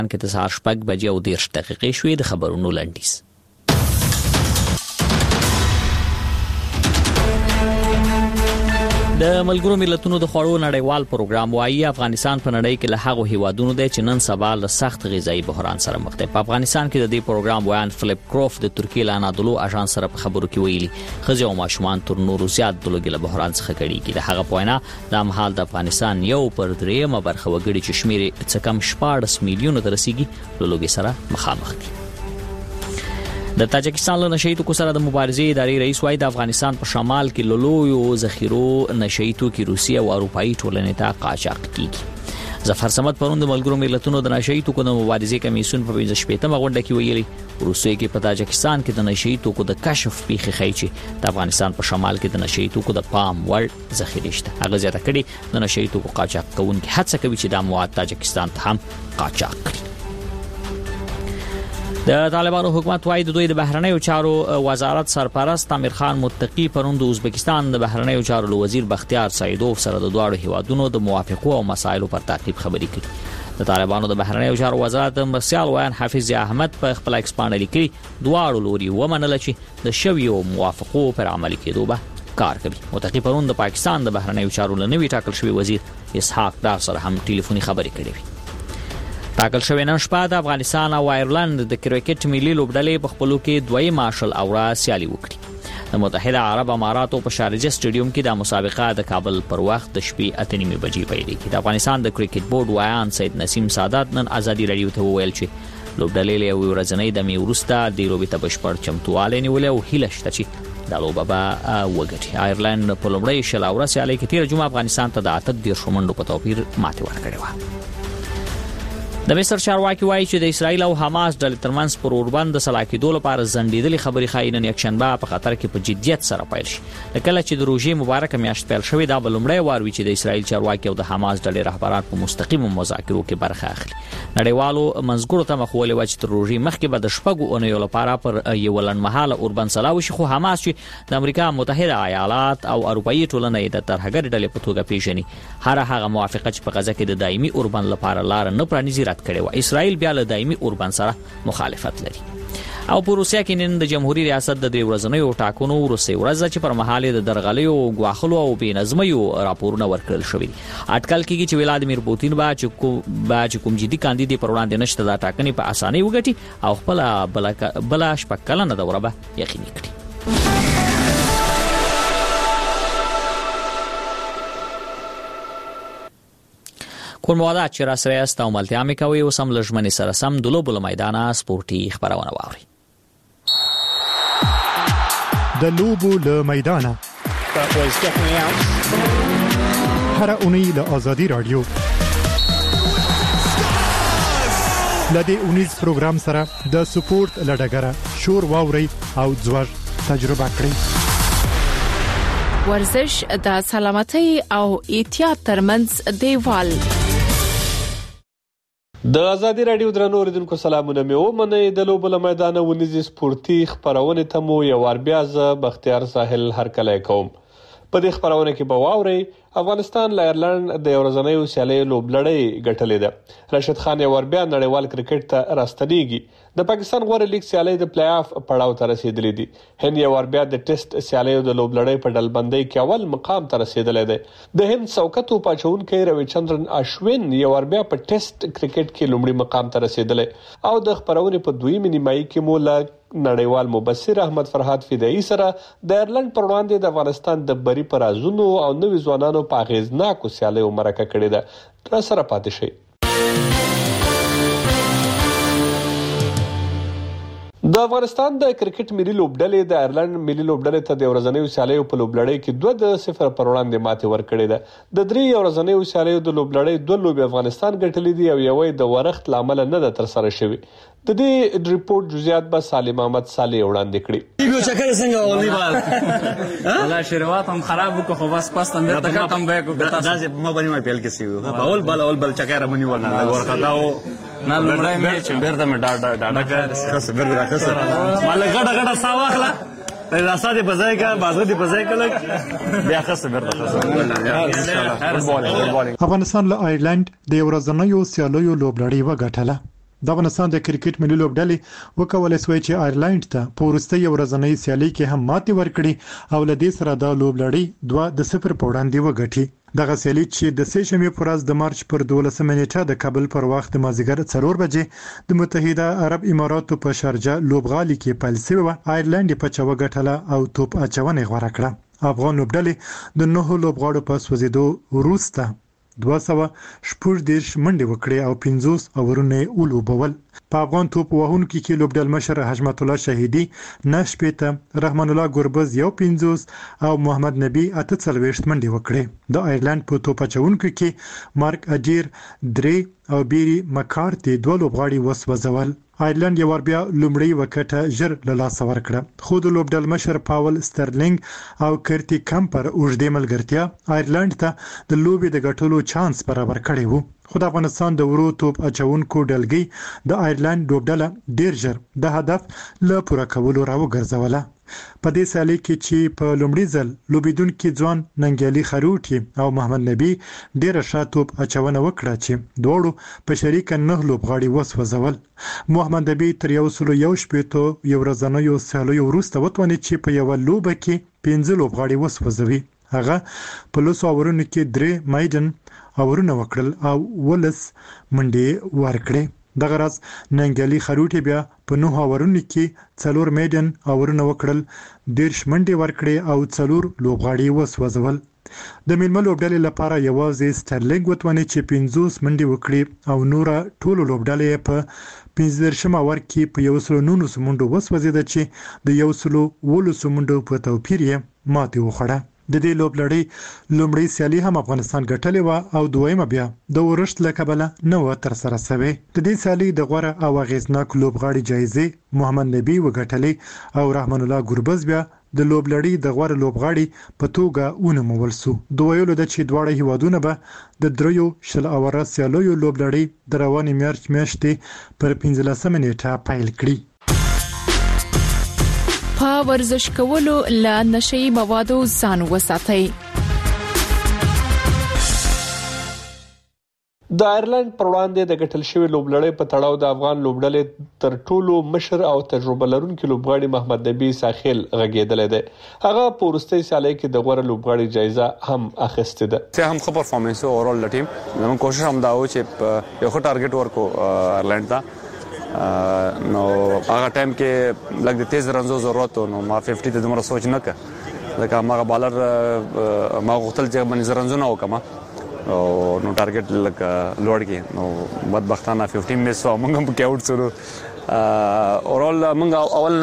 کې د سهار 6:30 شوې د خبرونو لنډیز. د ملګرو ملتونو د خوړو نړیوال پروګرام وايي افغانستان په نړۍ کې له هغو هیوادونو دی چې نن سبا له سخت غذایی بحران سره مخ دی. په افغانستان کې د دې پروګرام ویان فلیپ کروف د ترکیې له انادولو اژانس سره په خبرو کې ویلي ښځې او ماشومان تر نورو زیات د لوږې له بحران څخه کړيږي. د هغه په وینا دا مهال د افغانستان 1/3 برخه وګړي چې شمیر یې څه کم 14 میلیونه ته رسیږي له لوږې سره مخامخ دي. د تاجکستان له نشئی توکو سره د مبارزې ادارې رئیس وايي د افغانستان په شمال کې له لویو ذخیرو نشئی توکي روسیه او اروپایي ټولنې ته قاچاق کیږي. ظفر صمد پرون د ملګرو ملتونو د نشئی توکو د مبارزې کمیسیون په 15مه غونډه کې ویلي روسیه کې په تاجکستان کې د نشئی توکو د کشف پیښې ښیي چې د افغانستان په شمال کې د نشئی توکو د پام وړ ذخیرې شته. هغه زیاته کړي د نشئی توکو قاچاق کوونکي هڅه کوي چې دا مواد تاجکستان ته هم قاچاق کړي. د طالبانو حکومت وايي د دوی د بهرنیو چارو وزارت سرپرست امیر خان متقی پرون د ازبکستان د بهرنیو چارو وزیر بختیار سعیدوف سره د دواړو هیوادونو د موافقو او مسایلو پر تعقیب خبرې کړې. د طالبانو د بهرنیو چارو وزارت مرسیال ویان حافظ احمد په خپل ایکسپانډ لیکي دواړو لوري ومنل چې د شویو موافقو پر عملي کېدو به کار کوي. متقی پرون د پاکستان د بهرنیو چارو لنوي ټاکل شوی وزیر اسحاق ډار سره هم ټلیفوني خبرې کړې. ټاکل شوی نن شپه د افغانستان او آیرلند د کرکټ ملي لوبډلې په خپلو کې دوی مارشل اورا سیالي وکړي. د متحده عرب اماراتو په شارجه سټیډیوم کې د مسابقه د کابل پر وخت د شپې 8:30 بجې پیلېږي. د افغانستان د کرکټ بورډ وایان سید نسیم سادات نن ازادي رادیو ته وویل چې لوبډلې له ورځنۍ د میورستا د لوبې ته بشپړ چمتوالی نیولې او هیله شته چې د لوبه به وګټي. آیرلند په لومړۍ شل اورا سیالي کې 13 جمعه افغانستان ته د 8 منډو په توپیر ماتې ورکړې و. د مصر چارواکي وایي چې د اسرایل او حماس ډلې ترمنځ پر اوربند د سلا کېدو لپاره ځنډېدلې خبرې ښایي نن یکشنبه په خطر کې په جدیت سره پیل شي. کله چې د روژې مبارکه میاشت پیل شوې دا به لومړی وار وي چې د اسرایل چارواکي او د حماس ډلې رهبران په مستقیمو مذاکرو کې برخه اخلي. نړیوالو منځګړو ته مخولې و چې تر روژې مخکې به د شپږو اونیو لپاره پر یو لنډمهاله اوربند سلا وشي، خو حماس چې د امریکا متحده ایالات او اروپایي ټولنه د ترهګرې ډلې په توګه پیژني هر هغه موافقه چې په غزه کې د دایمي اوربند لپاره لار نه پرانیزي رد کړې و. اسرائیل بیا له دایمي اوربند سره مخالفت لري. او په روسیه کې نن د جمهوریت ریاست د ورځنیو ټاکنو وروستۍ ورځ چې پر مهال د درغلیو غواخلو او بېنظمیو راپورونه ورکړل شوي دي. اټکل کېږي چې ولادیمیر پوتین به کوم جدي کاندید پر وړاندې نشته دا ټاکنې په اسانۍ وګټي او خپل بل شپږ کلنه دوره به یقیني کړي. کور موادات چې را سره است او ملتیا مې کوي اوس هم له ژمنې سره سم د لوبو له میدانه سپورټي خبرونه واوري. د لوبو له میدانه هر اونۍ له آزادي رادیو لدې اونیز پروګرام سره د سپورت لډګره شور واوري او ځوړ تجربه کړئ. ورزش د سلامتۍ او احتیاط ترمنځ دیوال. د آزادي رادیو درنو اوریدونکو سلامونه مې ومنئ. د لوبو له میدانه ونیزي سپورتي خبرونه ته مو یو وار بیا زه بختیار ساحل هرکلی کوم. په دې خبرونه کې به واورئ افغانستان له آیرلند د ورځنیو سیالیو لوبلړۍ ګټلې ده. راشد خان یو ور بیا نړیوال کرکټ ته راستنیږي. د پاکستان غوره لیګ سیالۍ د پلی آف پړاو ته رسیدلې دي. هند یو ور بیا د ټیسټ سیالیو د لوبلړۍ په ډلبندۍ کې اول مقام ته رسیدلی دی. د هند څوکتو پاچونکی روي چندرن اشوین یو ور بیا په ټیسټ کرکټ کې لومړی مقام ته رسیدلی او د خبرونې په دویمه نیمایي کې مو له نړیوال مبصر احمد فرحات فدایي سره د آیرلند پر وړاندې د افغانستان د بری پر ازونو او نوي ځوانانو په اغیزناکو سیالیو مرکه کړې ده. را سره پاتې شئ. د افغانستان د کرکټ ملي لوبډلې د آیرلند ملي لوبډلې ته د ورځنیو سیالیو په لوبلړۍ کې 2-0 پر وړاندې ماتې ورکړې ده. د 3 ورځنیو سیالیو د لوبلړۍ 2 لوبې افغانستان ګټلې دي او یوې د ورښت لامل نه ده تر سره شوې. د دې ریپورت جزئیات به سالم احمد صالح وړاندې کړي. یو چکر څنګه ولې بال والله شروعات هم خراب وکړو خو بس پس تم ته کم بیک وکړه. دا ما باندې ما پیل کې سی اول بل چکر باندې ورنه ورخداو نه لمړی مې بیرته مې ډاډه خاص بیرته خاص مال غډه ساواخله راسته بځای کا بازو دی بځای کله بیا خاص بیرته افغانستان له آیرلند د ورځنیو سیالیو لوبلړۍ وګټله. د افغانستان د کرکټ ملي لوبډلې وکولای شوی چې آیرلند ته په وروستۍ ورځنۍ سیالي کې هم ماتې ورکړي او له دې سره د لوبډلې 2-0 په وړاندې وګټي. دغه سیالي چې د سې شنبې پر ورځ د مارچ پر 12 نیټه د کابل پر وخت د مازیګر 4 بجې د متحده عرب اماراتو په شارجه لوبغالي کې پیل شوی و. آیرلند په چا وګټله او توپ اچونه غوړه کړه. افغان لوبډلې د 9 لوبغاړو په سوځیدو وروسته 240 منډې وکړې او 50 اورونه ولوبول. په افغان توپ وهونکو کې لوبډل مشر حشمت الله شهیدی 9 رحمان الله ګربز 150 او محمد نبی 48 منډې وکړې. د آیرلند په توپ اچونکو کې مارک اجیر 3 او بیری مکارتی 2 لوبغاړي وسوځول. آیرلند یو ور بیا لومړی وکټه ژر له لاسه ورکړه، خو د لوبډل مشر پاول سترلینګ او کرتی کمپر اوږدې ملګرتیا آیرلند ته د لوبې د ګټلو چانس برابر کړی وو. خو د افغانستان د ورو توپ اچونکو ډلګي د آیرلند لوبډله ډیر ژر د هدف له پوره کولو راوګرځوله. په دې سیالي کې چې په لومړي ځل لوبیدونکو ځوان ننګیالي خروټي او محمد نبی ډیر ښه توپ اچونه وکړه چې دوړو په شریک 9 لوبغاړي وسوځول. محمد نبی تر 111 یو ورځنیو سیالیو وروسته وتوانه چې په یو لوبه کې 15 لوبغاړي وسوځوي. هغه په لوسو اورونو کې 3 مایدن اورونه وکړل او ولس منډې ورکړې. دغه راز ننګیالي خروټي بیا په 9 اورونو کې 4 میدن اورونه وکړل، 10 منډې ورکړې او 4 لوبغاړي وسوځول. د میلمه لوبډلې لپاره یوازې سترلینګ وتوانه چې 50 منډې وکړي او نور ټول لوبډلې په 15 اور کې په 119 منډو وسوځیده چې د 119 منډو په توپیر یې ماتې وخوړه. د دې لوبلړۍ لومړی سیالي هم افغانستان ګټلې و او دویمه بیا د ورښت له کبله نه و تر سره شوې. د دې سیالي د غوره او اغیزناک لوبغاړي جایزې محمد نبی وګټلې او رحمان الله ګربز بیا د لوبلړۍ د غوره لوبغاړي په توګه ونومول شو. دوه ویلو د چې دواړه هیوادونه به د دریو شل اوره سیالیو لوبلړۍ د روانې مارچ میاشتې پر 15 نیټه پیل کړي. په ورزش کولو له نشئی موادو ځان وساتئ. د آیرلند پر وړاندې د ګټل شوی لوبلړۍ په تړاو د افغان لوبډلې تر ټولو مشر او تجربه لرونکي لوبغاړي محمد نبی ساحل غږیدل دی. هغه په وروستۍ سیالۍ کې د غوره لوبغاړي جایزه هم اخیسته ده. چې هم ښه پرفارمنس اورال د ټیم زموږ کوشش هم دا و چې یو ښه ټارګټ ورکو آیرلند ته. نو هغه ټایم کې لږ د تیز رنزو ضرورت نو ما 50 ته دومره سوچ نه کړ ځکه ما بالر ما غوښتل چې باندې رنزونه وکم او نو ټارګټ لږ لوړ کې نو بدبختانه 15 مس او موږ هم کې اوټ سره اورال موږ اول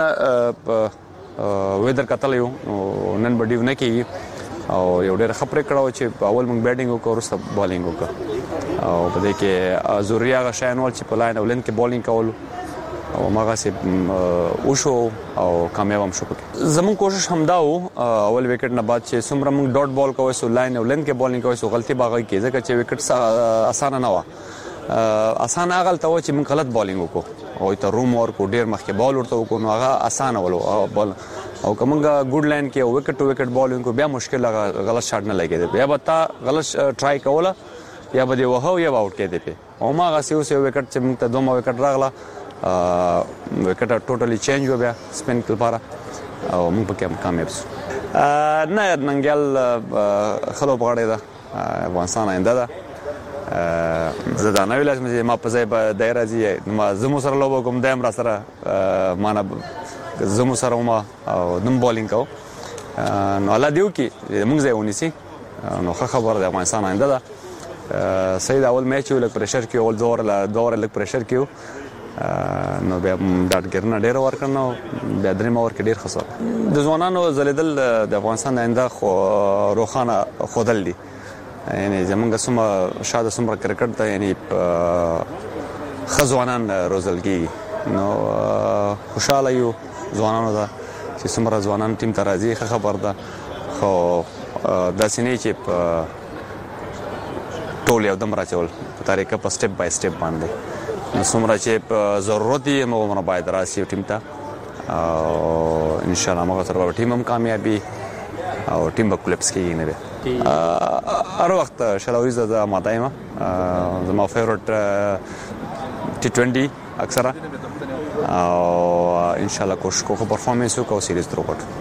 ویدر کتل یو نن بډیو نه کیږي او یو ډېر خبره کړو چې اول موږ بیټینګ وکړو ورسته بالینګ وکړو او په دې کې زوریا غشانول چې په لاین اولن کې بالینګ کول او ماغه سي وشو او کامیاب هم شو. زمون کوشش هم دا و اول وکټ نه بعد چې سمره موږ ډاټ بال کوو سو لاین اولن کې بالینګ کوو سو غلطي باغی کې ځکه چې وکټ اسانه نه و. اسانه غلطه و چې موږ غلط بالینګ وکړو او ته روم ورکو ډیر مخکې بال ورته وکړو نو هغه اسانه ولو بال او کومه ګډ لاین کې وکټ ټو وکټ بالینګ کو بیا مشکل غلط شاټ نه لګیږي بیا بتا غلط ټرای کوله یا به دی وهو یا اوټ کې دی په او ما غسی اوس یو وکټ چې موږ ته دوه وکټ راغله وکټ ټوټلی چینج و بیا سپین لپاره او موږ پکې کامیاب شو. نه ننګل خلو بغړې ده افغانستان آینده ده زدانه ویل چې ما په ځای به دایره زی ما زمو سره لوب کوم دایم را سره معنا زمو سره ما او دم بالینګ کو نو الله دیو کې موږ ځای ونیسي نو خبر د افغانستان آینده ده. سید اول میچ یو لک پریشر کې اول دور لک پریشر کې نو بیا ډاټګرنه ډیر ورکړنو بیا دریم اور کې ډیر خسر د ځوانانو زلیدل د افغانستان آینده خو روخانه خودل دي یعنی زمونږ سم شاده سمره کرکټ ته یعنی خزوانان روزلګي نو خوشاله یو ځوانانو ته چې سمره ځوانان ټیم ته راځي خبر ده خو د سینې چې ټول یو دم راچول په طریقه په سټپ بای سټپ باندې نو سمره چې ضرورت یې موږ باید راشي ټیم ته او ان شاء الله موږ سره ټیم هم کامیابی او ټیم به کلپس کېږي نه هر وخت شلویز د ماتایما زما فیورټ ټي 20 اکثره او ان شاء الله کوشش کوو پرفارمنس وکړو سیریز تر وګټو.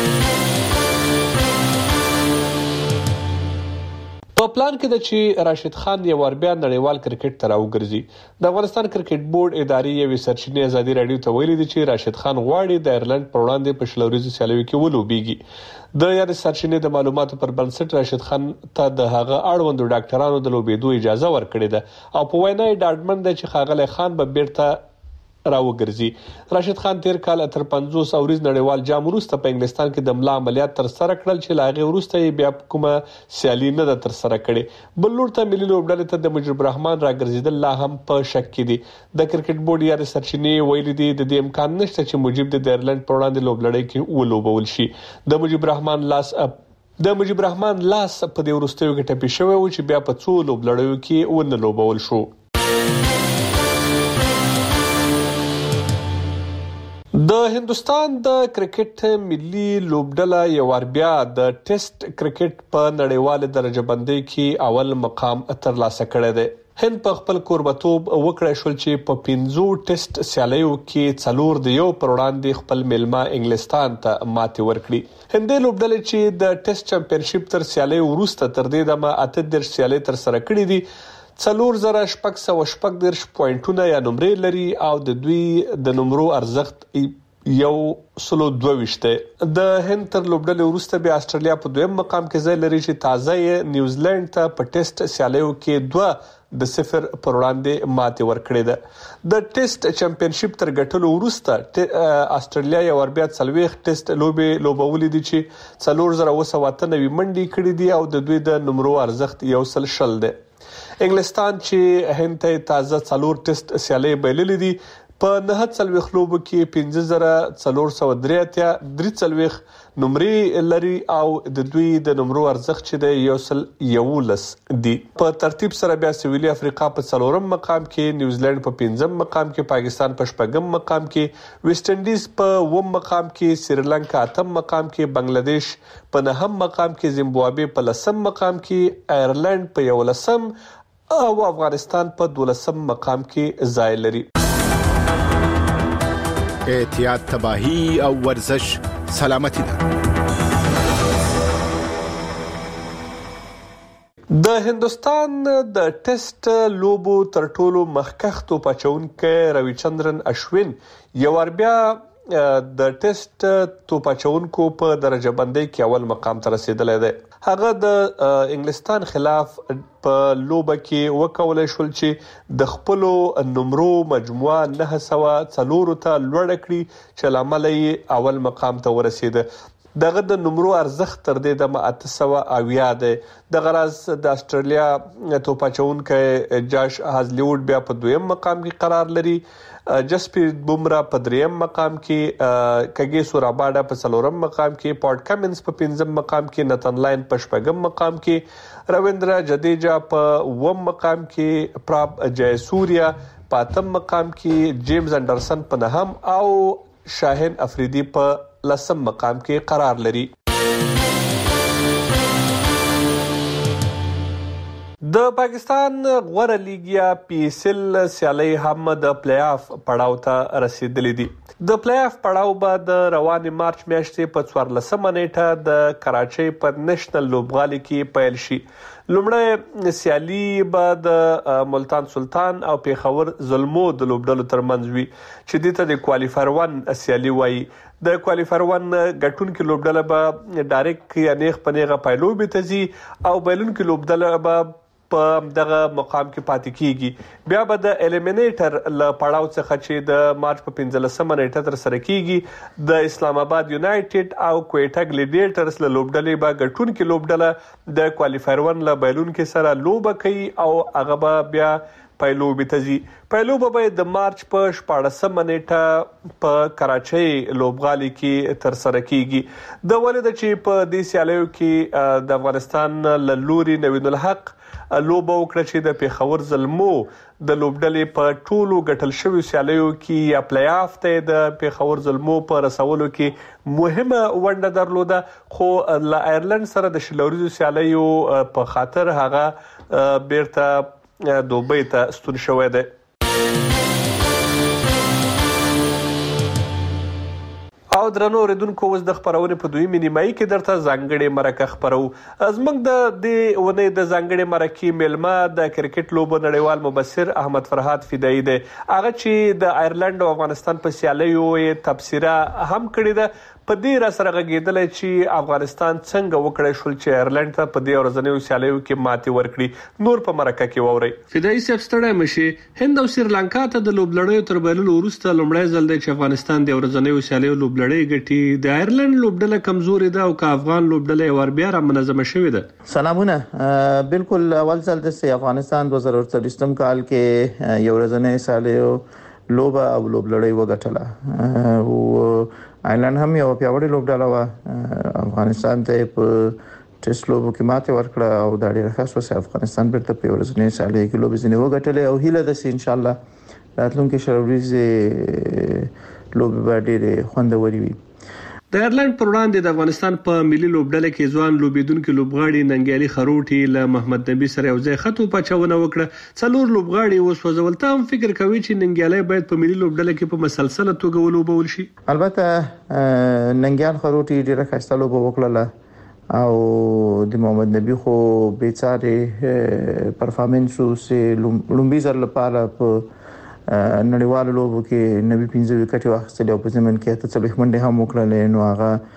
په پلان کې د چې راشد خان یو ور بیا نړیوال کرکټ ته راوګرځي. د افغانستان کرکټ بورډ اداري یو سرچینې ازادي رادیو ته ویلي دي چې راشد خان غواړي د ایرلند پر وړاندې په شلوريزو سیالیو کې ولوبېږي. د یاد سرچینې د معلوماتو پر بنسټ راشد خان ته د هغه اړوندو ډاکټرانو د لوبېدو اجازه ورکړې ده او په وینا یې ډاډمن ده چې ښاغلی خان به بیرته راوګرځي. راشد خان تیر کال تر 50 اوریز نړیوال جام وروسته په انګلستان کې د ملا عملیات تر سره کړل چې لاغه وروسته یې بیا کومه سیالي نه ده تر سره کړې. بل لور ته ملي لوبډلې ته د مجيب الرحمن راګرځیدل لا هم په شک کې دي. د کرکټ بورډ یا سرچینې ویلي دي د دې امکان نشته چې مجيب د ایرلند پر وړاندې لوبلړۍ کې ولوبول شي. د مجيب الرحمن لاس په دې وروستیو کې ټپي شوی و چې بیا په څو لوبلړیو کې ونه لوبول شو. د هندستان د کرکټ ملي لوبډله یو ور بیا د ټیسټ کرکټ په نړیواله درجه بندۍ کې اول مقام ترلاسه کړی دی. هند په خپل کوربتوب وکړای شول چې په 15 ټیسټ سیالیو کې 4 د یو پر وړاندې خپل ملما انګلستان ته ماتې ورکړي. هندي لوبډلې چې د ټیسټ چمپیونشپ تر سیالي وروسته تر دې دمه 8 سیالي تر سره کړې دي. 4000 پوینټونه یا نمرې لري او د دوی د نمرو ارزښت 122 دی. د هند تر لوبډلې وروسته بیا استرالیا په دویم مقام کې ځای لري چې تازه یې نیوزیلند ته په ټیسټ سیالیو کې 2-0 پر وړاندې ماتې ورکړې ده. د ټیسټ چمپیونشپ تر ګټلو وروسته استرالیا یو ور بیا 40 ټیسټ لوبولې دي چې 4098 منډي کړې دي او د دوی د نمرو ارزښت 120 دی. انګلستان چې هند ته تازه 4 ټیسټ سیالي بایللې دي په 49 لوبو کې 5443 نمرې لري او د دوی د نمرو ارزښت چې د 111 دی. په ترتیب سره بیا سویلي افریقا په 4م مقام کې، نیوزیلند په 5م مقام کې، پاکستان په 4م مقام کې، ویسټ انډیز په 8م مقام کې، سریلانکا 8م مقام کې، بنگلاديش په 9م مقام کې، زیمبابوے په 10م مقام کې، آیرلند په 11م او افغانستان په 12م مقام کې ځای لري. احتیاط، تباہی او ورزش سلامتی ده. د هندستان د ټیسټ لوبو تر ټولو مخکښ توپاچونکی رویچندرن اشوین یو ور بیا د ټیسټ توپاچونکو په درجه بندۍ کې اول مقام ته رسیدلی دی. هغه د انګلستان خلاف په لوبه کې وکولای شول چې د خپل نمرو مجموعه 904 ته لوړ کړي چې لامل یې اول مقام ته ورسیده. دغه د نمرو ارزښت تر دې د 880 دی. د غراز د استرالیا توپاچونکی جاش هازلیوډ بیا په 2م مقام کې قرار لري. جسپریت بومرا په 3م مقام کې، کګیسو راباډا په 4م مقام کې، پاټ کمنز په 5م مقام کې، نتن لاین په 4م مقام کې، رویندرا جدیجا په 9م مقام کې، پراپ جای سوریا په 8م مقام کې، جیمز انډرسن په 9م او شاهین افریدی په 10م مقام کې قرار لري. د پاکستان غوره لیګ یا پی ایس ایل سیالي هم د پلی آف پړاو ته رسیدلې دي. د پلی آف پړاو به د روانې مارچ میاشتې په 14مه نیټه د کراچۍ په نېشنل لوبغالي کې پیل شي. لومړی سیالي به د ملتان سلطان او پیښور زلمو د لوبډلو ترمنځ وي چې دې ته د کوالیفایر 1 سیالي وایي. د کوالیفایر 1 ګټونکو لوبډله به ډایرکټ یا نیغ په نیغه پایلوبې ته ځي او بایلونکو لوبډله به په دغه مقام کې پاتې کیږي. بیا به د الیمینیټر ل پړاو څخه چې د مارچ په 15مه نیټه تر سره کیږي د اسلام آباد یونایټډ او کویټا ګلیډیټرز له لوبډلې به ګټونکو لوبډله د کوالیفایر 1 له بایلونکو سره لوبه کوي او هغه به بیا پایلوبې ته ځي. پایلوبه به د مارچ په 14مه نیټه په کراچۍ لوبغالي کې تر سره کیږي. د ولید چې په دې سیالیو کې د افغانستان له لوري نوین الحق لوبه وکړه چې د پیښور زلمو د لوبډلې په ټولو ګټل شوی سیالیو کې یا پلی آف ته د پیښور زلمو په رسولو کې مهمه ونډه درلوده، خو له آیرلند سره د شلوریزو سیالیو په خاطر هغه بیرته دوبۍ ته ستون شوی دی. او درنو اوریدونکو اوس د خبرونې په دویمه نیمایي کې درته ځانګړې مرکه خبرو. زموږ د ونې د ځانګړې مرکې میلمه د کرکټ لوبو نړیوال مبصر احمد فرهاد فدایي دی. هغه چې د آیرلند او افغانستان په سیالیو یې تبصره هم کړې ده. په دې را سره غږېدلی چې افغانستان څنګه وکړی شول چې آیرلند ته په دې ورځنیو سیالیو کې ماتې ورکړي. نور په مرکه کې واورئ. فدایي صاحب ستړی مشي. هند او سریلانکا ته د لوبلړیو تر بایللو وروسته لومړی ځل دی چې افغانستان د ورځنیو سیالیو لوبلړۍ ګټي. د آیرلند لوبډله کمزورې ده او که افغان لوبډله یې ور بیا را منظمه شوې ده. سلامونه. بالکل اول ځل د افغانستان 2023 کال کې یو ورځنۍ سیالیو لوبه او لوبلړۍ وګټله او آیرلند هم یو پیاوړی لوبډله و. افغانستان ته په ټیسټ لوبو کې ماته ورکړه او دا ډیره ښه شوه. افغانستان بیرته په ورځنۍ سیالیو کې لوبې ځینې وګټلې او هیله ده چې ان شاء الله راتلونکي شلوريزې لوبې به ډیرې خوندورې وي. د آیرلند پر وړاندې د افغانستان په ملي لوبډله کې ځوان لوبیدونکو لوبغاړي ننګیالي خروټي له محمد نبی سره یو ځای خطو پچونه وکړه. 4 لوبغاړي وسوځول. ته هم فکر کوي چې ننګیالي باید په ملي لوبډله کې په مسلسله توګه ولوبول شي؟ البته ننګیال خروټي ډیره ښایسته لوبه وکړه او د محمد نبی خو بیچاره پرفارمنس سه لومبي زر لپاره په نړیوالو لوبو کې نبی 15 وکټ واخیستل او په زمن کې ته څلوي منډه هم وکړل. نو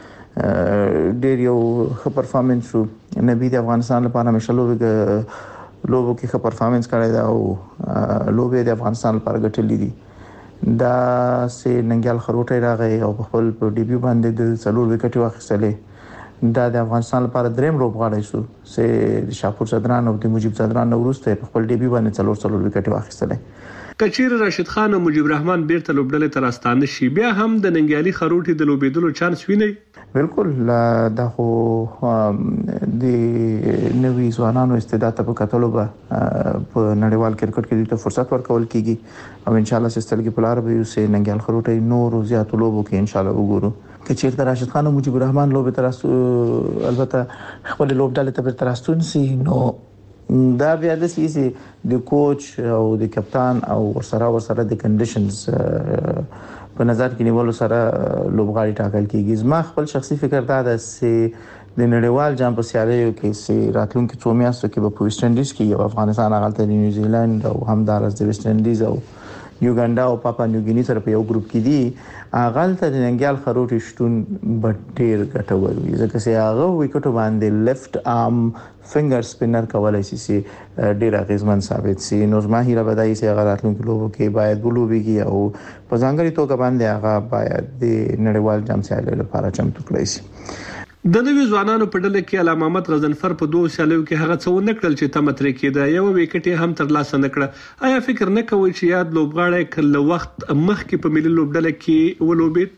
هغه ډیر یو ښه پرفارمنس وو. نبی د افغانستان لپاره مشالو لوبو کې ښه پرفارمنس کړی دا او لوبې د افغانستان لپاره ګټلې دي. دا سه ننګیال خروټي راغی او په خپل ډیبیو باندې د څلور وکټ واخیستل. دا د افغانستان لپاره دریم لوبغاړی شو چې شاپور صدران او د مجيب صدران وروسته په خپل ډیبیو باندې څلور وکټ واخیستل. کچیر راشد خان او مجيب الرحمن بیرته لوبډلې تر استانه شي بیا هم د ننګیالي خروټي د لوبېدلو چانس ویني. بالکل دا خو د نوي ځوانانو استعداد په کتلو به په نړیوال کرکټ کې د فرصت ورکول کیږي او ان شاء الله سستل کې پلار به یو سه ننګیال خروټي نور زیات لوبو کې ان شاء الله وګورو. کچیر راشد خان او مجيب الرحمن لوبې تر البته خپل لوبډلې ته ترستون سي نو دا بیا د سیسي د کوچ او د کپتان او ورسره د کنډیشنز په نظر کې نیول سره لوبغاړي ټاکل کیږي. زما خپل شخصي فکر دا ده چې د نړیوال جام په سیالیو کې چې راتلونکي 2 میاشتو کې په ویسټ انډیز کې یو افغانستان هغه د نیوزیلند او همدارس د ویسټ انډیز او یوګاندا او پاپا نیوګینی سره په یو ګروپ کې دي. هغه ته د ننګیال خروټي شتون ډیر ګټور وي ځکه چې هغه وکټو باندې لیفت ارم فنگر سپینر کولای شي ډیر غیزمن ثابت شي. نو زما هیله بدایي چې هغه راتلونکي لوبو کې باید ولوبيږي او په ځانګړي توګه باندې هغه باید د نړیوال جام سیالیو لپاره چمتو کړی شي. د نوي ځوانانو په ډله کې علامه محمد غضنفر په 2 سیالیو کې هغه څو نکړل چې تم تر کېده یو وکټ هم تر لاسه نکړه. آیا فکر نه کوي چې یاد لوبغاړی کله وخت مخکې په ملي لوبډله کې ولوبید؟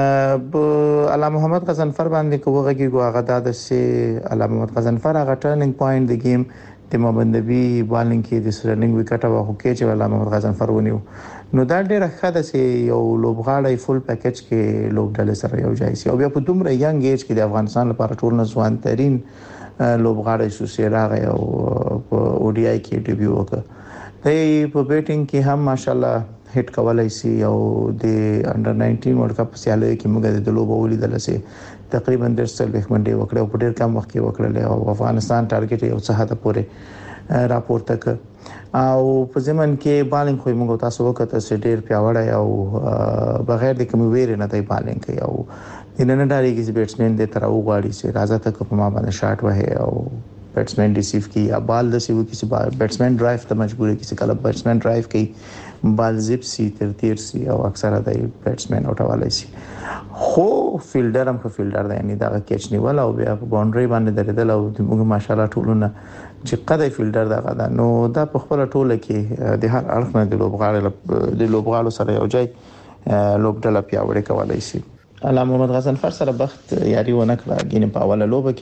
علامه محمد غضنفر باندې کوغه هغه د سه علامه محمد غضنفر هغه ټرنینګ پوینټ د گیم د محمد نبی بالینګ کې د رننګ وکټ واخو کې چې علامه محمد غضنفر ونیو. نو دا ډیره ښه ده چې یو لوبغاړی فل پیکج کې لوبډله سره یو ځای شي او بیا په دومره ینګ ایج کې د افغانستان لپاره ټول ځوان ترين لوبغاړی شو چې راغی او په او ډي آی کې ډیبیو وکړ. په بیټینګ کې هم ماشاءالله هټ کولای شي او د انډر 19 ورلد کپ سیالیو کې موږ د لوبو ولیدل چې تقریبا 100 منډه وکړه او په ډیر کم وخت کې وکړل او افغانستان ټارګټ یو څه حد پورې راپورته کړ او په زمن کې بالینګ خو موږ تاسو وکړه چې ډیر پیاوړی او بغیر د کوم ویری نه دی بالینګ کوي او د نن ډاري کې بیټسمن د تر او غواړي چې راځه ته په ما باندې شاټ وهه او بیټسمن ریسیو کی یا بال د سیو کسی بیټسمن ډرایو ته مجبور کسی کله بیټسمن ډرایو کوي بال زپ سی تر سی او اکثره د بیټسمن اوټوالای شي. خو فیلډر هم خو فیلډر دی یعنی دا کیچ نیول او بیا په باونډري باندې درېدل او موږ ماشاالله ټولونه چې قدای فیلډر دا غدا نو دا په خپل ټوله کې د هر اړخ نه د لوبغاړو سره یو ځای لوبډله پیاوړې کولای شي. علامه محمد غضنفر سره بخت یاري ونه کړه ګینه په اوله لوبه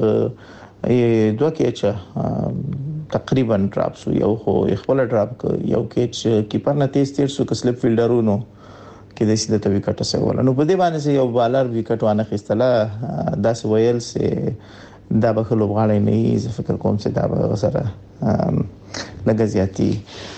کې 2 کېچ تقریبا ډراپ شو یو خو خپل ډراپ یو کېچ کیپر نه تیز شو ک سلیپ فیلډرونو کې د سیده وکټ سره نو په دې باندې یو بالر وکټ وانه خستله داس ویل سه دا به لوبغاړی نه زه فکر کوم چې دا به سره لګزياتي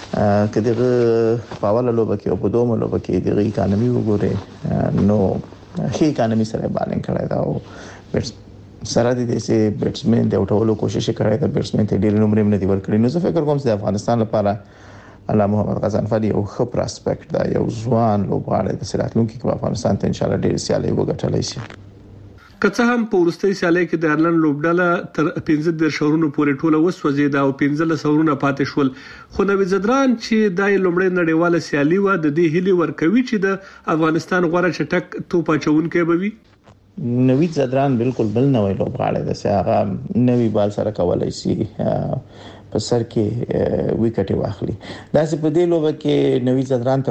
کله په اوله لوبه کې او په دومره لوبه کې د اکانومي وګوره نو هي اکانومي سره بالانس کړی دا او سره د دې چې بیټسمن د اوټولو کوشش کړی دا بیټسمن ته ډیر نمبر نه دی ورکړي. نو زه فکر کوم چې د افغانستان لپاره علامه محمد غضنفر یو ښه پراسپیکټ دا یو ځوان لوبغاړی د سراتلونکو کې په افغانستان ته ان شاء الله ډیر سیالي وګټلای شي. که څه هم په ورستۍ سیالۍ کې د ایرلند لوبډله تر 15 شهرونو پورې ټوله وسوځیده او 15 شهرونه پاتې شول، خو نوید زدران چې د لومړۍ نړیواله سیالي و د دې هلي ورکوي چې د افغانستان غوړه چټک توپ اچونکي به وي. نوید زدران بالکل بل نوې لوبغاړی دی چې هغه نوې بال سره کولای شي په سر کې وکټ واخلي. دا چې په دې لوبه کې نوید زدران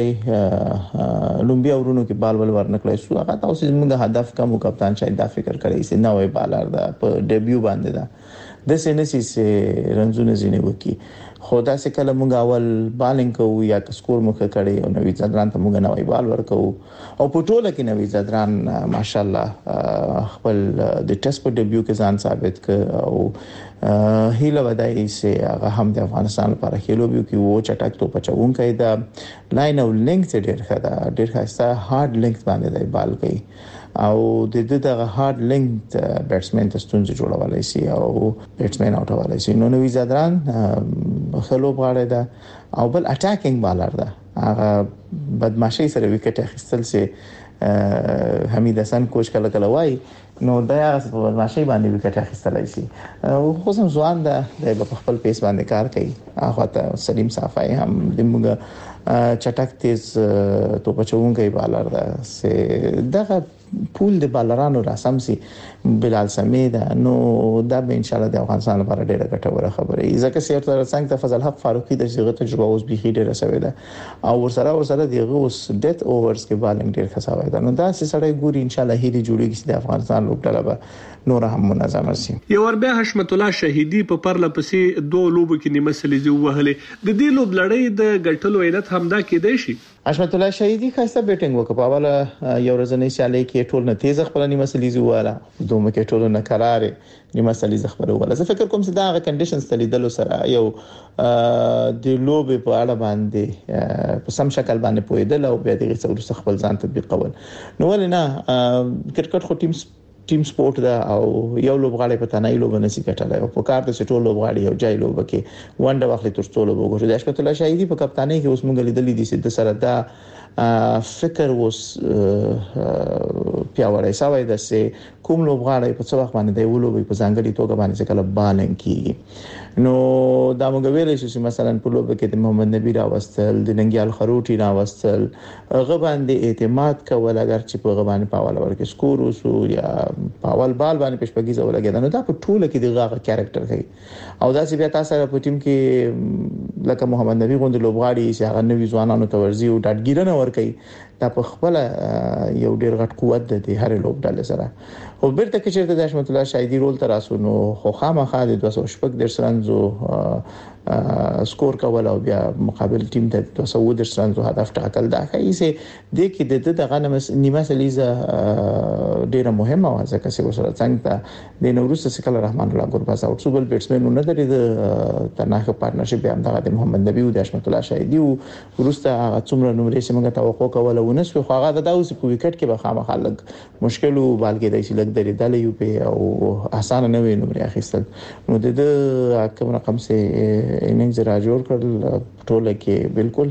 ته لومبي اورونو کې بال ورنکړای شو. هغه تاسو زموږ هدف کوم کپتان شاید دا فکر کړی چې نوې بالر دا په ډیبیو باندې دا د سینسي سه رنزونه زینې وکي. خدا سه کله موږ اول بالینګ کوو یا سکور مخه کړي او نوید زدران ته موږ نوې بال ورکو او په ټوله کې نوید زدران ماشاءالله خپل د ټیسټ په ډیبیو کې ځان ثابت کړ او هیله ودای چې هغه هم د افغانستان لپاره خېلو بیو کې وو چټک تو پچون کوي دا لاین او لینک ډېر ښه ډېر ښه هارد لینک باندې دی بال کوي او د دې د هارد لینک بیټسمن ته ستونزې جوړولای شي او بیټسمن اوټولای شي. نو نوید زدران خلو غاړه ده او بل اٹیکینګ بالر ده. هغه بدمعشي سره وکټ اخیستل سي حمید حسن کوچ کله کله وای نو دا هغه په بدمعشي باندې وکټ اخیستلای شي. خو سم ځوان ده د خپل پیس باندې کار کوي. هغه ته سلیم صافای هم دموږ چټک تیز تو پچونګي بالر ده سه دغه پول د بالرانو راسم سي بلال سمید. نو دا به ان شاء الله د افغانستان لپاره ډیره ګټوره خبره ای ځکه چې تر څنګه ته فضل حق فاروقي د شغل تجربه اوس به ډیره سوي ده او ورسره دغه اوس ډیت اوورز کې بالنګ ډیر خساوي ده. نو دا چې سړی ګوري ان شاء الله هلي جوړیږي چې د افغانستان لوبډله به نور هم منظم شي. یو ور بیا حشمت الله شهیدی په پرله پسې دوه لوبو کې نیمه سلیزي وهلې. د دې لوب لړۍ د ګټلو علت همدا کېدای شي. حشمت الله شهیدی خاصه بیټینګ وکړ په اوله یو ورځنۍ سیالي کې ټول نه تیز خپل نیمه سلیزي واله دومره کې ټول نه قرارې نیمه سلیزي خبره ولا. زه فکر کوم چې دا غو کنډیشنز تلیدلو سره یو د لوبې په اړه باندې په سم شکل باندې پویدل او بیا دغه څور خپل ځان تطبیق کول. نو ولنه کرکټ خو ټیم سپورت دا او یو لوبغاړی په تنهایی لوب نه سي کټلای او په کار د ټول لوبغاړي یو ځای لوب کې ونډه واخلي تر څو لوب وګوري. د حشمت الله شهیدی په کپتانۍ کې اوس مونږ لیدلې دي چې د سره دا فکر اوس پیاوړی شوی د سه کوم لوبغاړی په څو وخت باندې دی ولوبي په ځانګړي توګه باندې کله بالنګ کیږي. نو دا موږ ویلې چې مثلا په لوب کې د محمد نبی راوستل د ننګیال خروټي راوستل هغه باندې اعتماد کول اگر چې په هغه باندې پاول ورکه سکور وسو یا پاول بال باندې پښپګیزه ولګیدا. نو دا په ټوله کې دغه کریکټر کوي او دا چې بیا تاسو په ټیم کې لکه محمد نبی غوند لوبغاړي چې هغه نوې ځوانانو ته ورزي او ډاډګیرنه ور کوي. دا په خپل یو ډیر غټ قوت ده د هر لوبډلې سره. او بیرته کې چې د حشمت الله شهیدی رول تر اسو نو خو خامخا د 200 رنزو سکور کول او بیا مقابل ټیم ته 200 رنزو هدف ټاکل دا کوي چې د کې د غنمه نیمه سلیزه ډیره مهمه و ځکه چې وسره څنګه د نوروز سکل رحمان الله ګورباز او څوبل بیټسمن نه درې د تناخه پارتنرشپ هم د محمد نبی او د حشمت الله شهیدی ورسته هغه څومره نمرې چې موږ توقع کوله ونسو خو هغه د اوس په وکټ کې به خامخا لګ مشکل او بالګې د شي لګ درې دلې یو په او اسانه نه وي نمرې اخیستل. نو د کوم رقم سه اننګز را جوړ کړل ټوله کې بالکل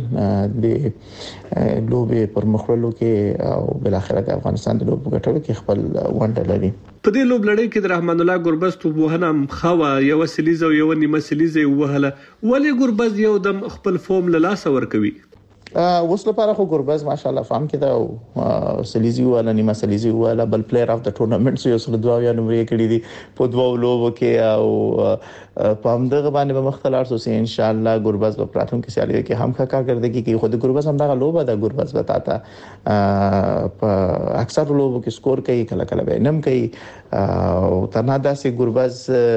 د لوبې پر مخولو کې او بل اخر د افغانستان د لوبو ګټلو کې خپل ونډه لري. په دې لوب لړۍ کې د رحمان الله ګوربز توبوهنه مخوا یو سلیزه او یو نیمه سلیزه وهله. ولی ګوربز یو د خپل فورم له لاس ور کوي. اوس لپاره خو ګوربز ماشاءالله فهم کړه او سلیزي ولا نیمه سلیزي ولا بل پلیئر اف د ټورنمنت یو سره دوا یا نمرې کړې دي په دوه لوبو کې او په همدغه باندې به مختلف سو سي ان شاء الله ګوربز په پراتون کې سیالي کې هم ښه کارکړدګي کې خود ګوربز هم دغه لوبه د ګوربز وتاته په اکثر لوبو کې سکور کوي کله کله به نم کوي او تنها داسې ګوربز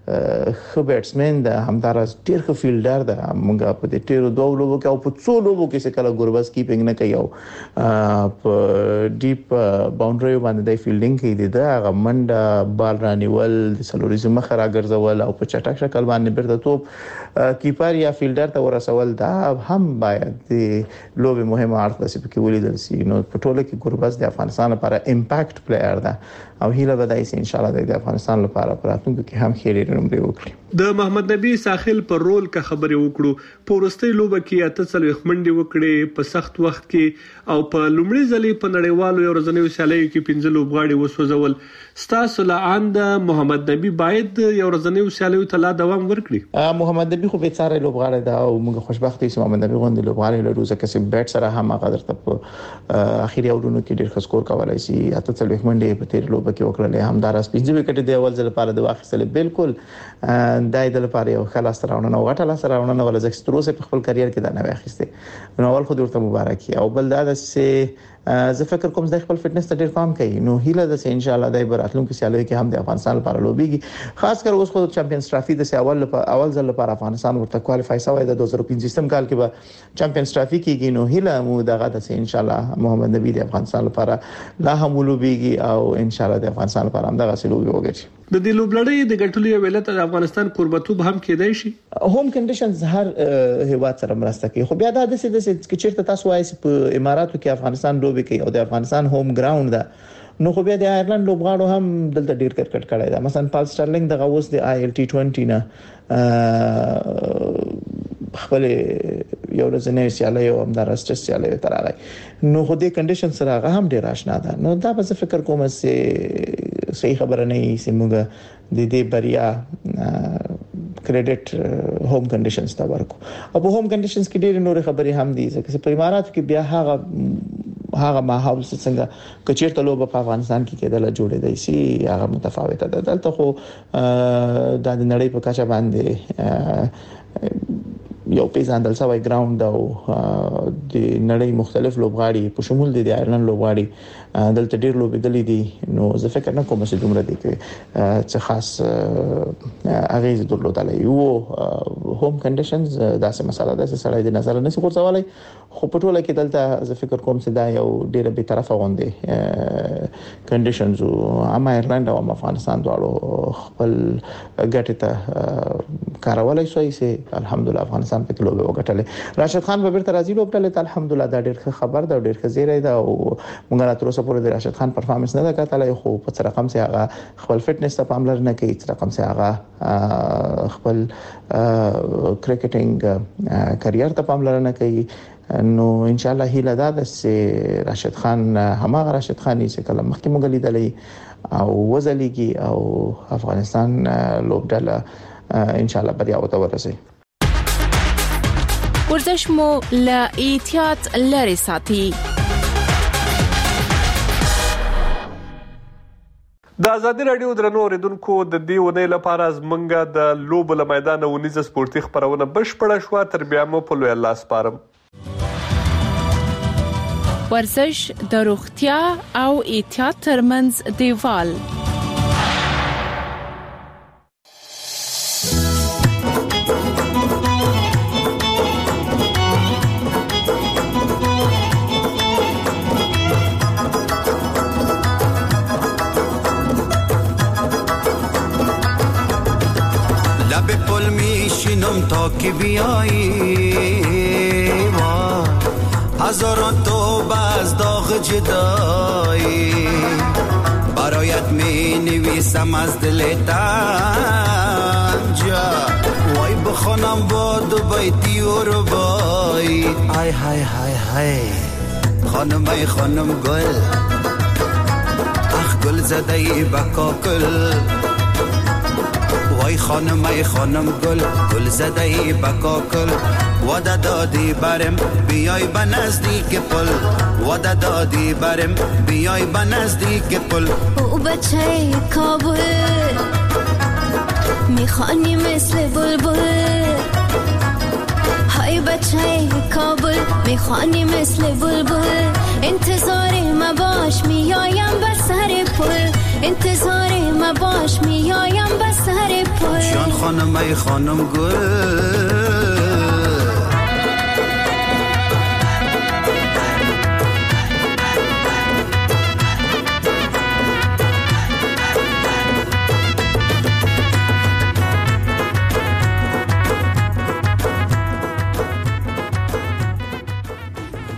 خو بیټسمن د همدارس ډیر ښه فیلډر ده. موږ په دې ټیرو دوه لوبو کې او په څو لوبو کې څه کله ګوربز کیپینګ نه کوي او په ډیپ باونډري باندې د فیلډینګ کې دي دا غمنډه بال رانیول د سلوریزم مخه راګرځول او په چټک شکل باندې بیرته توپ کیپر یا فیلډر ته ورسول دا هم باید د لوبي مهمه اړخ ده چې ولیدل شي. نو په ټوله کې ګوربز د افغانستان لپاره امپاکټ پلیئر ده او هیله به دایسي ان شاء الله د افغانستان لپاره پراتونکو کې هم خېری نمبر وکړي. د محمد نبی ساحل پر رول کا خبرې وکړو. پورستۍ لوبه کې اته څلوي خمنډي وکړي په سخت وخت کې او په لومړي ځلې په نړیوالو یو ورځنیو سیالیو کې 15 لوبغاړي وسوځول. ستاسو لاند محمد نبی باید یو ورځنیو سیالیو ته لا دوام ورکړي. محمد نبی خو به څاره لوبغاړي دا او موږ خوشبخت یو محمد نبی غوندي لوبغاړي له روزه کې بیټ سره هم هغه درته په اخیری اورونو کې ډېر ښه سکور کولای شي. اته څلوي خمنډي په تیر لوبه کې وکړل همدارس 15 وکټ دی اول ځل لپاره د واخیستل. بالکل دای د لپاره یو خلاص راوړنه او غټه لاس راوړنه ول زکه ستروسه په خپل کرییر کې دا نه واخیسته. نو اول خو ورته مبارکي او بل دا چې زه فکر کوم د خپل فټنس ته ډیر پام کوي. نو هیله ده چې ان شاء الله دای براتلونکو سیالیو کې هم د افغانستان لپاره لوبيږي. خاص کر اوس خو چمپیونز ټرافي د اول ځل لپاره افغانستان ورته کوالیفای شوی د 2015 کال کې به چمپیونز ټرافي کېږي. نو هیله مو دغه ده چې ان شاء الله محمد نبی د افغانستان لپاره لا هم لوبيږي او ان شاء الله د افغانستان لپاره هم دغه لوبي وګټي. د دې لوبلړۍ د ګټلو یو ولایت د افغانستان قربتوب هم کېدای شي. هوم کنډیشنز هر هیواد سره مرسته کوي. خو بیا دا د څه چې چیرته تاسو وایي په اماراتو کې افغانستان لوبي کوي او د افغانستان هوم ګراوند ده. نو خو بیا د آیرلند لوبغاړو هم دلته ډیر کرکټ کړی دا. مثلا پال سټرلینګ د غوس د ILT20 نه خپل یو ورځنی سیالي او همدارسته سیالي تر راغی. نو خو دې کنډیشن سره هغه هم ډیر آشنا ده. نو دا به فکر کوم چې صحیح خبره نه وي چې موږ د دې بریا کریډټ هوم کنډیشنز ته ورکو. او په هوم کنډیشنز کې ډېر نور خبرې هم دي ځکه په امارات کې بیا هغه ماحول څنګه کچیرته لوبه په افغانستان کې کېدل جوړې دی سي هغه متفاوته ده. دلته خو د نړۍ په کچه باندې یو پیژندل شوی ګراوند او د نړۍ مختلف لوبغاړي په شمول د آیرلند لوبغاړي دلته ډیر لوبېدلې دي. نو زه فکر نه کوم چې دومره دي چې خاص اغیز درلودلې یو هوم کنډیشنز داسې مسله ده چې سړی د نظر نه څه ورڅولای. خو په ټوله کې دلته زه فکر کوم چې دا یو ډیره به طرفه غونډه کنډیشنز او هم آیرلند او افغانستان دواړو خپل ګټه ته کارولای شوی چې الحمدلله افغانستان په لوبه وګټلې. راشد خان به بیرته راځي لوبډلې ته الحمدلله دا ډیر ښه خبر ده ډیر ښه زیری ده او موږ را تر اوسه پورې د راشد خان پرفارمنس نه ده کتلای. خو په څه رقم چې هغه خپل فټنس ته پاملرنه کوي څه رقم چې هغه خپل کرکټینګ کرییر ته پاملرنه کوي. نو ان شاء الله هیله ده چې راشد خان هماغه راشد خاني چې کله مخکې موږ لیدلې او وزلیږي او افغانستان لوبډله ان شاء الله بریا وته ورسي. ورزش مو له احتیاط لري ساتي. د ازادي رادیو درنو اوریدونکو د دې ونې لپاره زمونږه د لوب له میدان ونیز سپورتي خبرونه بشپړه شو. تر بیا مو په لوی الله سپارم. ورزش د روغتیا او احتیاط ترمنځ دیوال. تا که بیایی هزاران توبه از داغ جدایی برایت می نویسم از دل تنجا وای بخونم با دو بیتی و ربایی های های های های خانم ای خانم گل اخ گل زده ای بکاکل وای خانم ای خانم گل گل زده ای بکاکل وعده دادی برم بیای به نزدیک پل وعده دادی برم بیای به نزدیک پل او بچه کابل میخوانی مثل بلبل های بچه کوچه کابل میخوانی مثل بلبل انتظار ما باش میایم به سر پل انتظار ما باش میایم به سر پل جان خانم ای خانم گل